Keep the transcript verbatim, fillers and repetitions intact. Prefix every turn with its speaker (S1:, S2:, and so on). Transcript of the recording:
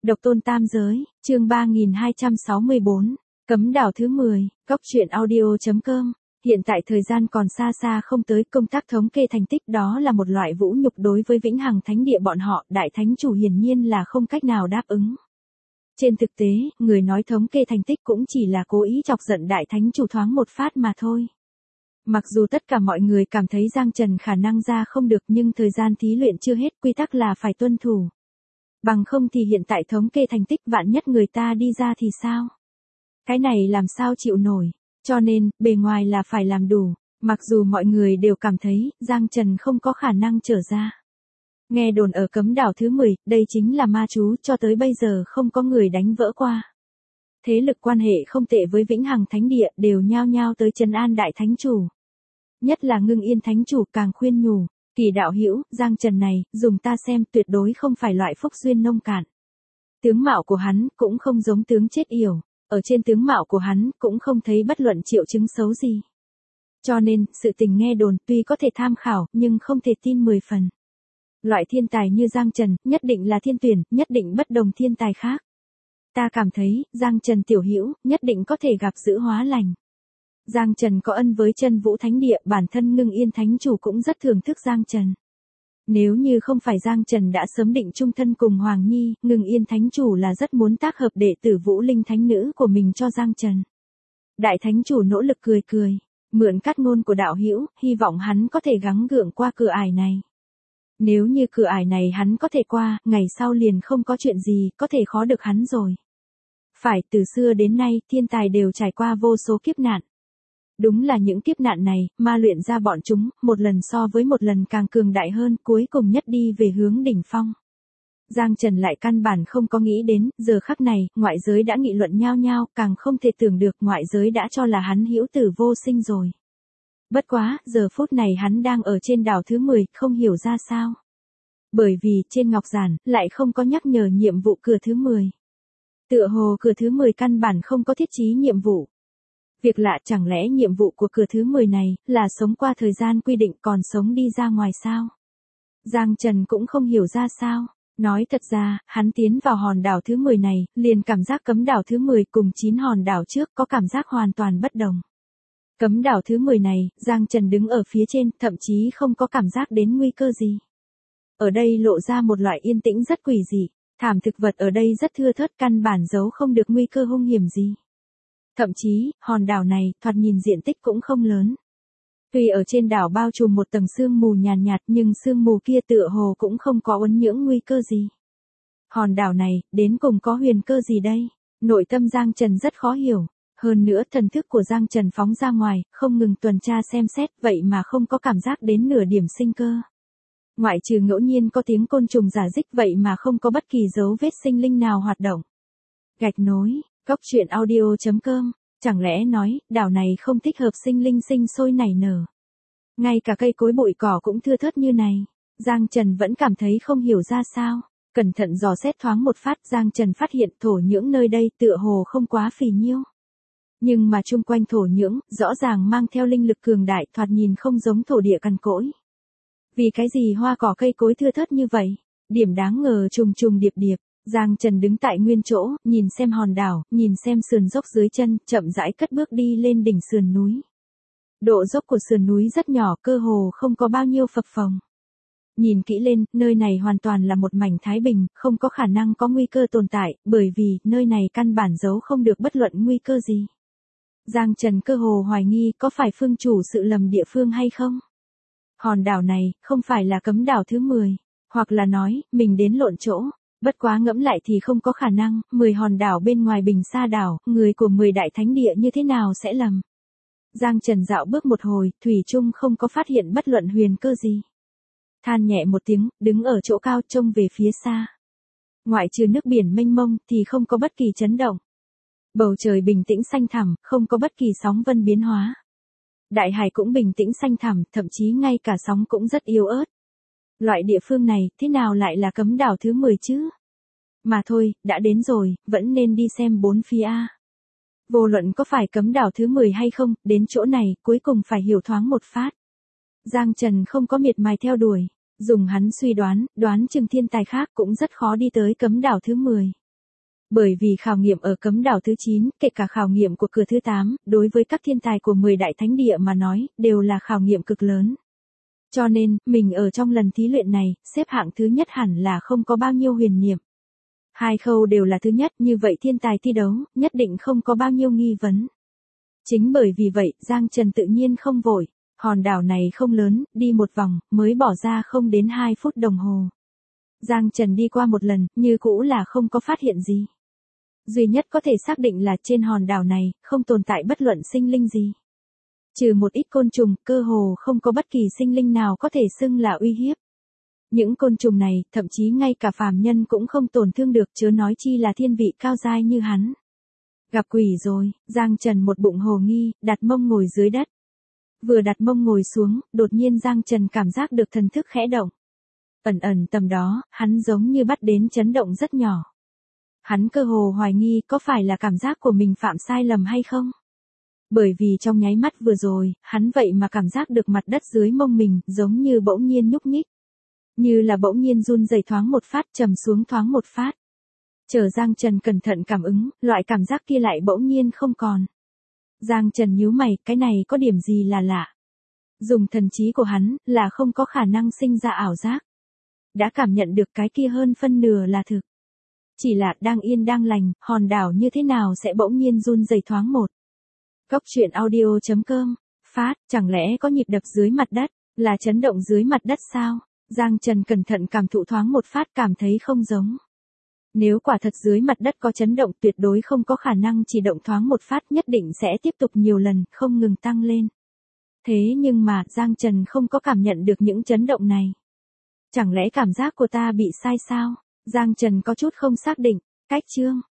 S1: Độc tôn tam giới, chương ba nghìn hai trăm sáu mươi bốn, cấm đảo thứ mười, Cóc truyện audio chấm com. Hiện tại thời gian còn xa xa không tới, công tác thống kê thành tích đó là một loại vũ nhục đối với vĩnh hằng thánh địa bọn họ, đại thánh chủ hiển nhiên là không cách nào đáp ứng. Trên thực tế, người nói thống kê thành tích cũng chỉ là cố ý chọc giận đại thánh chủ thoáng một phát mà thôi. Mặc dù tất cả mọi người cảm thấy Giang Trần khả năng ra không được, nhưng thời gian thí luyện chưa hết, quy tắc là phải tuân thủ. Bằng không thì hiện tại thống kê thành tích vạn nhất người ta đi ra thì sao? Cái này làm sao chịu nổi, cho nên, bề ngoài là phải làm đủ, mặc dù mọi người đều cảm thấy, Giang Trần không có khả năng trở ra. Nghe đồn ở cấm đảo thứ mười, đây chính là ma chú, cho tới bây giờ không có người đánh vỡ qua. Thế lực quan hệ không tệ với vĩnh hằng thánh địa đều nhao nhao tới trấn an đại thánh chủ. Nhất là Ngưng Yên thánh chủ càng khuyên nhủ, Kỳ đạo hữu, Giang Trần này, dùng ta xem tuyệt đối không phải loại phúc duyên nông cạn. Tướng mạo của hắn cũng không giống tướng chết yểu, ở trên tướng mạo của hắn cũng không thấy bất luận triệu chứng xấu gì. Cho nên, sự tình nghe đồn tuy có thể tham khảo nhưng không thể tin mười phần. Loại thiên tài như Giang Trần, nhất định là thiên tuyển, nhất định bất đồng thiên tài khác. Ta cảm thấy, Giang Trần tiểu hữu, nhất định có thể gặp giữ hóa lành. Giang Trần có ân với Chân Vũ Thánh Địa, bản thân Ngưng Yên Thánh Chủ cũng rất thưởng thức Giang Trần. Nếu như không phải Giang Trần đã sớm định chung thân cùng Hoàng Nhi, Ngưng Yên Thánh Chủ là rất muốn tác hợp đệ tử Vũ Linh Thánh Nữ của mình cho Giang Trần. Đại Thánh Chủ nỗ lực cười cười, mượn cát ngôn của đạo hữu, hy vọng hắn có thể gắng gượng qua cửa ải này. Nếu như cửa ải này hắn có thể qua, ngày sau liền không có chuyện gì, có thể khó được hắn rồi. Phải, từ xưa đến nay, thiên tài đều trải qua vô số kiếp nạn. Đúng là những kiếp nạn này, ma luyện ra bọn chúng, một lần so với một lần càng cường đại hơn, cuối cùng nhất đi về hướng đỉnh phong. Giang Trần lại căn bản không có nghĩ đến, giờ khắc này, ngoại giới đã nghị luận nhao nhao, càng không thể tưởng được ngoại giới đã cho là hắn hữu tử vô sinh rồi. Bất quá, giờ phút này hắn đang ở trên đảo thứ mười, không hiểu ra sao. Bởi vì, trên ngọc giản, lại không có nhắc nhở nhiệm vụ cửa thứ mười. Tựa hồ cửa thứ mười căn bản không có thiết chí nhiệm vụ. Việc lạ, chẳng lẽ nhiệm vụ của cửa thứ mười này, là sống qua thời gian quy định còn sống đi ra ngoài sao? Giang Trần cũng không hiểu ra sao. Nói thật ra, hắn tiến vào hòn đảo thứ mười này, liền cảm giác cấm đảo thứ mười cùng chín hòn đảo trước có cảm giác hoàn toàn bất đồng. Cấm đảo thứ mười này, Giang Trần đứng ở phía trên, thậm chí không có cảm giác đến nguy cơ gì. Ở đây lộ ra một loại yên tĩnh rất quỷ dị, thảm thực vật ở đây rất thưa thớt, căn bản giấu không được nguy cơ hung hiểm gì. Thậm chí, hòn đảo này, thoạt nhìn diện tích cũng không lớn. Tuy ở trên đảo bao trùm một tầng sương mù nhàn nhạt, nhạt nhưng sương mù kia tựa hồ cũng không có uốn nhưỡng nguy cơ gì. Hòn đảo này, đến cùng có huyền cơ gì đây? Nội tâm Giang Trần rất khó hiểu. Hơn nữa thần thức của Giang Trần phóng ra ngoài, không ngừng tuần tra xem xét, vậy mà không có cảm giác đến nửa điểm sinh cơ. Ngoại trừ ngẫu nhiên có tiếng côn trùng rả rích, vậy mà không có bất kỳ dấu vết sinh linh nào hoạt động. Gạch nối, Cóc truyện audio chấm com, chẳng lẽ nói, đảo này không thích hợp sinh linh sinh sôi nảy nở. Ngay cả cây cối bụi cỏ cũng thưa thớt như này, Giang Trần vẫn cảm thấy không hiểu ra sao. Cẩn thận dò xét thoáng một phát, Giang Trần phát hiện thổ nhưỡng nơi đây tựa hồ không quá phì nhiêu. Nhưng mà chung quanh thổ nhưỡng, rõ ràng mang theo linh lực cường đại, thoạt nhìn không giống thổ địa cằn cỗi. Vì cái gì hoa cỏ cây cối thưa thớt như vậy? Điểm đáng ngờ trùng trùng điệp điệp. Giang Trần đứng tại nguyên chỗ, nhìn xem hòn đảo, nhìn xem sườn dốc dưới chân, chậm rãi cất bước đi lên đỉnh sườn núi. Độ dốc của sườn núi rất nhỏ, cơ hồ không có bao nhiêu phập phồng. Nhìn kỹ lên, nơi này hoàn toàn là một mảnh thái bình, không có khả năng có nguy cơ tồn tại, bởi vì, nơi này căn bản giấu không được bất luận nguy cơ gì. Giang Trần cơ hồ hoài nghi có phải phương chủ sự lầm địa phương hay không? Hòn đảo này, không phải là cấm đảo thứ mười, hoặc là nói, mình đến lộn chỗ. Bất quá ngẫm lại thì không có khả năng, mười hòn đảo bên ngoài Bình Sa đảo, người của mười đại thánh địa như thế nào sẽ lầm. Giang Trần dạo bước một hồi, thủy chung không có phát hiện bất luận huyền cơ gì. Than nhẹ một tiếng, đứng ở chỗ cao trông về phía xa. Ngoại trừ nước biển mênh mông thì không có bất kỳ chấn động. Bầu trời bình tĩnh xanh thẳm, không có bất kỳ sóng vân biến hóa. Đại hải cũng bình tĩnh xanh thẳm, thậm chí ngay cả sóng cũng rất yếu ớt. Loại địa phương này, thế nào lại là cấm đảo thứ mười chứ? Mà thôi, đã đến rồi, vẫn nên đi xem bốn phía a. Vô luận có phải cấm đảo thứ mười hay không, đến chỗ này, cuối cùng phải hiểu thoáng một phát. Giang Trần không có miệt mài theo đuổi, dùng hắn suy đoán, đoán chừng thiên tài khác cũng rất khó đi tới cấm đảo thứ mười. Bởi vì khảo nghiệm ở cấm đảo thứ chín, kể cả khảo nghiệm của cửa thứ tám, đối với các thiên tài của mười đại thánh địa mà nói, đều là khảo nghiệm cực lớn. Cho nên, mình ở trong lần thí luyện này, xếp hạng thứ nhất hẳn là không có bao nhiêu huyền niệm. Hai khâu đều là thứ nhất, như vậy thiên tài thi đấu, nhất định không có bao nhiêu nghi vấn. Chính bởi vì vậy, Giang Trần tự nhiên không vội, hòn đảo này không lớn, đi một vòng, mới bỏ ra không đến hai phút đồng hồ. Giang Trần đi qua một lần, như cũ là không có phát hiện gì. Duy nhất có thể xác định là trên hòn đảo này, không tồn tại bất luận sinh linh gì. Trừ một ít côn trùng, cơ hồ không có bất kỳ sinh linh nào có thể xưng là uy hiếp. Những côn trùng này, thậm chí ngay cả phàm nhân cũng không tổn thương được, chớ nói chi là thiên vị cao giai như hắn. Gặp quỷ rồi, Giang Trần một bụng hồ nghi, đặt mông ngồi dưới đất. Vừa đặt mông ngồi xuống, đột nhiên Giang Trần cảm giác được thần thức khẽ động. Ẩn ẩn tầm đó, hắn giống như bắt đến chấn động rất nhỏ. Hắn cơ hồ hoài nghi có phải là cảm giác của mình phạm sai lầm hay không? Bởi vì trong nháy mắt vừa rồi, hắn vậy mà cảm giác được mặt đất dưới mông mình giống như bỗng nhiên nhúc nhích. Như là bỗng nhiên run rẩy thoáng một phát, trầm xuống thoáng một phát. Chờ Giang Trần cẩn thận cảm ứng, loại cảm giác kia lại bỗng nhiên không còn. Giang Trần nhíu mày, cái này có điểm gì là lạ. Dùng thần trí của hắn, là không có khả năng sinh ra ảo giác. Đã cảm nhận được cái kia hơn phân nửa là thực. Chỉ là đang yên đang lành, hòn đảo như thế nào sẽ bỗng nhiên run rẩy thoáng một. Góc truyện audio chấm com, phát, chẳng lẽ có nhịp đập dưới mặt đất, là chấn động dưới mặt đất sao? Giang Trần cẩn thận cảm thụ thoáng một phát, cảm thấy không giống. Nếu quả thật dưới mặt đất có chấn động, tuyệt đối không có khả năng chỉ động thoáng một phát, nhất định sẽ tiếp tục nhiều lần, không ngừng tăng lên. Thế nhưng mà, Giang Trần không có cảm nhận được những chấn động này. Chẳng lẽ cảm giác của ta bị sai sao? Giang Trần có chút không xác định. Cách chương